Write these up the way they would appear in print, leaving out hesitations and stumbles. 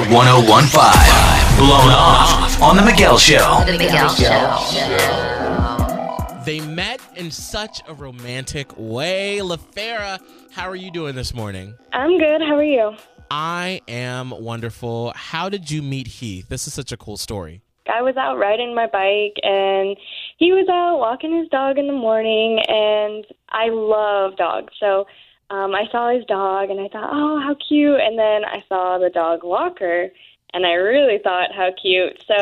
1015. Blown Off on The Miguel Show. The Miguel Show. They met in such a romantic way. LaFera, how are you doing this morning? I'm good. How are you? I am wonderful. How did you meet Heath? This is such a cool story. I was out riding my bike, and he was out walking his dog in the morning, and I love dogs. So I saw his dog, and I thought, oh, how cute. And then I saw the dog Walker, and I really thought, how cute. So,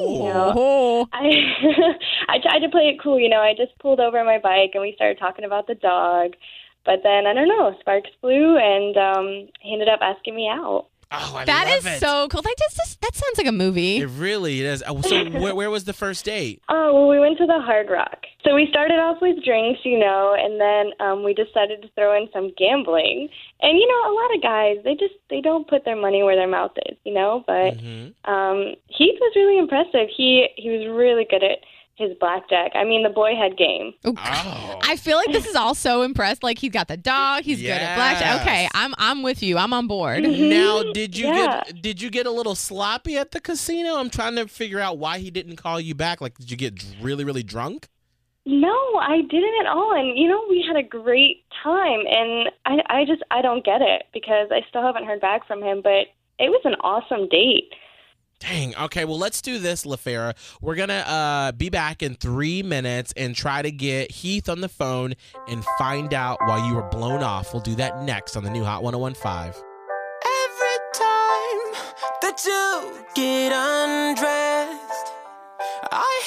I tried to play it cool. I just pulled over my bike, and we started talking about the dog. But then, I don't know, sparks flew, and he ended up asking me out. Oh, That love is it. so cool. That sounds like a movie. It really is. So where was the first date? Oh, well, we went to the Hard Rock. So we started off with drinks, and then we decided to throw in some gambling. And, a lot of guys, they don't put their money where their mouth is, but Heath was really impressive. He was really good at his blackjack. I mean, the boy had game. Oh. I feel like this is all so impressed. Like, he's got the dog. He's good at blackjack. Okay, I'm with you. I'm on board. Now, did you get a little sloppy at the casino? I'm trying to figure out why he didn't call you back. Like, did you get really, really drunk? No, I didn't at all. And, we had a great time. And I don't get it because I still haven't heard back from him. But it was an awesome date. Dang. Okay, well, let's do this, LaFera. We're going to be back in 3 minutes and try to get Heath on the phone and find out why you were blown off. We'll do that next on the new Hot 1015. Every time that you get undressed, I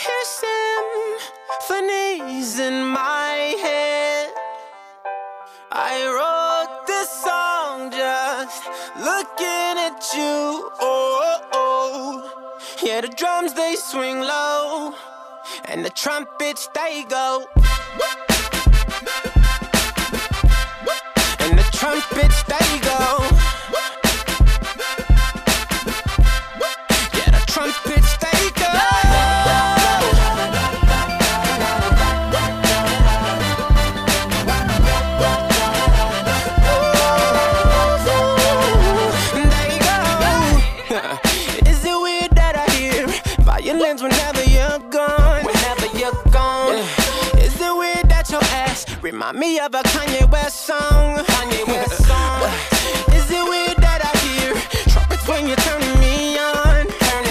hear symphonies in my head. I wrote this song just looking at you. Yeah, the drums, they swing low, and the trumpets, they go. And the trumpets, they go. Yeah, the trumpets, they go. Whenever you're gone, Is it weird that your ass remind me of a Kanye West song? Is it weird that I hear trumpets when you're turning me on?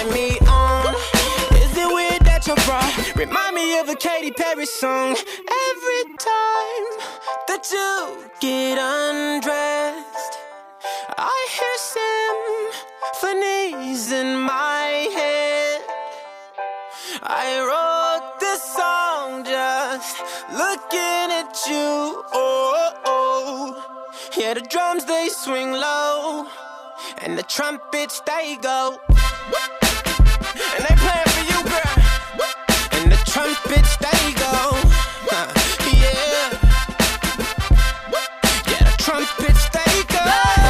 Is it weird that your bra remind me of a Katy Perry song? Every time that you get undressed, I hear symphonies in my head. I wrote this song just looking at you. Yeah, the drums, they swing low, and the trumpets, they go. And they playing for you, girl. And the trumpets, they go. Yeah. Yeah, the trumpets, they go.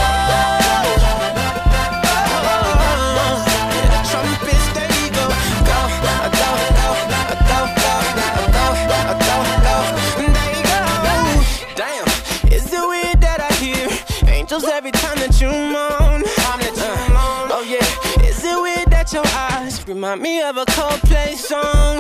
Every time that you moan, oh yeah. Is it weird that your eyes remind me of a Coldplay song?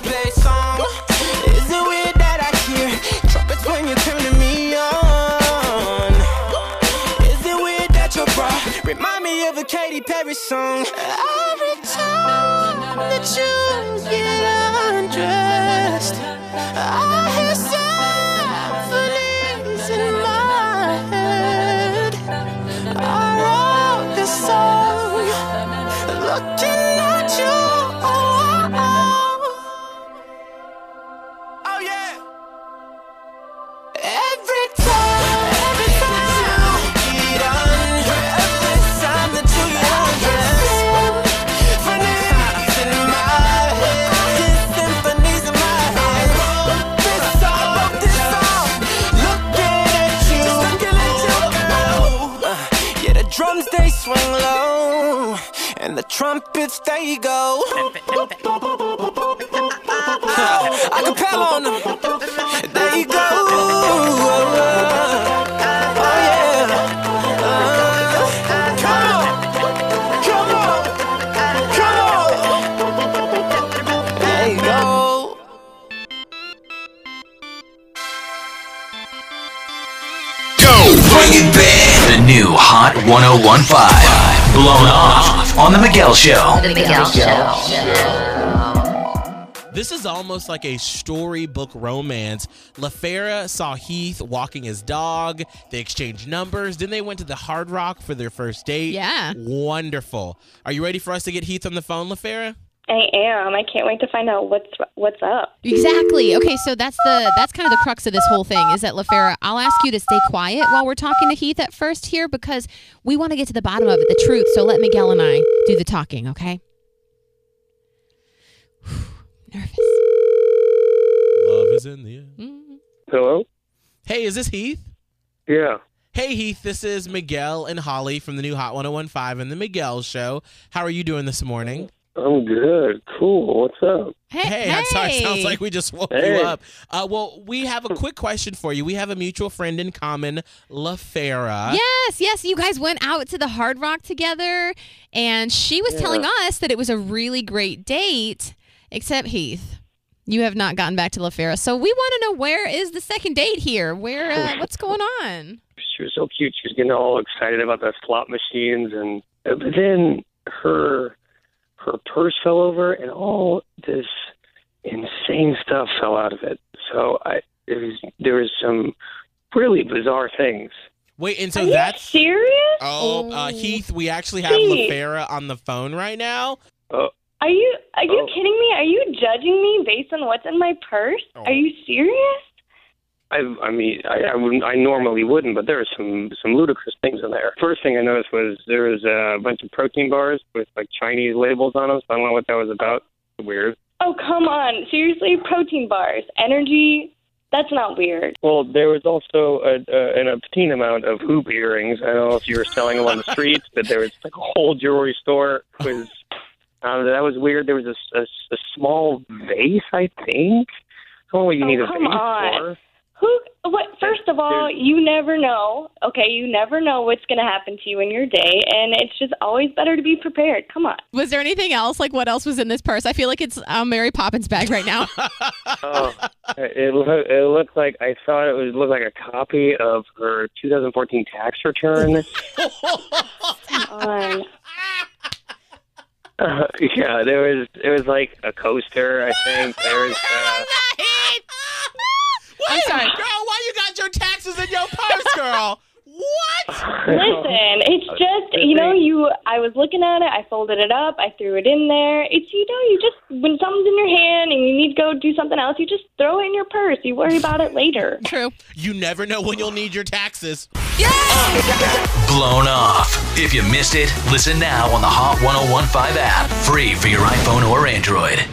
Is it weird that I hear trumpets when you're turning me on? Is it weird that your bra remind me of a Katy Perry song? Every time that you get undressed, I hear symphonies in my head. I wrote this song looking at you. Oh yeah. Every time you get undressed, every time that you get undressed, symphonies in my head, symphonies in my head. I wrote this song looking at you. Yeah, the drums, they swing low, and the trumpets, they go. Acapella on them. There you go. Oh yeah. Come on. 1015. Blown Off on The Miguel Show. The Miguel Show. This is almost like a storybook romance. LaFera saw Heath walking his dog. They exchanged numbers. Then they went to the Hard Rock for their first date. Yeah. Wonderful. Are you ready for us to get Heath on the phone, LaFera? I am. I can't wait to find out what's up. Exactly. Okay, so that's kind of the crux of this whole thing is that LaFera, I'll ask you to stay quiet while we're talking to Heath at first here because we want to get to the bottom of it, the truth. So let Miguel and I do the talking, okay? Nervous. Love is in the air. Hello? Hey, is this Heath? Yeah. Hey, Heath, this is Miguel and Holly from the new Hot 1015 and The Miguel Show. How are you doing this morning? I'm good. Cool. What's up? Hey, I'm sorry. Sounds like we just woke you up. Well, we have a quick question for you. We have a mutual friend in common, LaFera. Yes. You guys went out to the Hard Rock together, and she was telling us that it was a really great date, except Heath. You have not gotten back to LaFera. So we want to know, where is the second date here? What's going on? She was so cute. She was getting all excited about the slot machines, and but then her purse fell over, and all this insane stuff fell out of it. So there was some really bizarre things. Wait, and so Are you that's serious? Heath. We actually have Heath. LaFera on the phone right now. Are you kidding me? Are you judging me based on what's in my purse? Are you serious? I mean, I normally wouldn't, but there were some ludicrous things in there. First thing I noticed was there was a bunch of protein bars with like Chinese labels on them. So I don't know what that was about. Weird. Oh, come on. Seriously, protein bars, energy, that's not weird. Well, there was also an obscene amount of hoop earrings. I don't know if you were selling them on the streets, but there was like a whole jewelry store. That was weird. There was a small vase, I think. I don't know what you need a vase for. What? First of all, you never know. Okay, you never know what's going to happen to you in your day, and it's just always better to be prepared. Come on. Was there anything else? Like, what else was in this purse? I feel like it's Mary Poppins bag right now. It looked like I thought it would look like a copy of her 2014 tax return. Come on. Yeah, it was like a coaster. I think there was. I'm sorry. Girl, why you got your taxes in your purse, girl? What? Listen, it's just, I was looking at it, I folded it up, I threw it in there. It's, you just, when something's in your hand and you need to go do something else, you just throw it in your purse. You worry about it later. True. You never know when you'll need your taxes. Blown Off. If you missed it, listen now on the Hot 1015 app. Free for your iPhone or Android.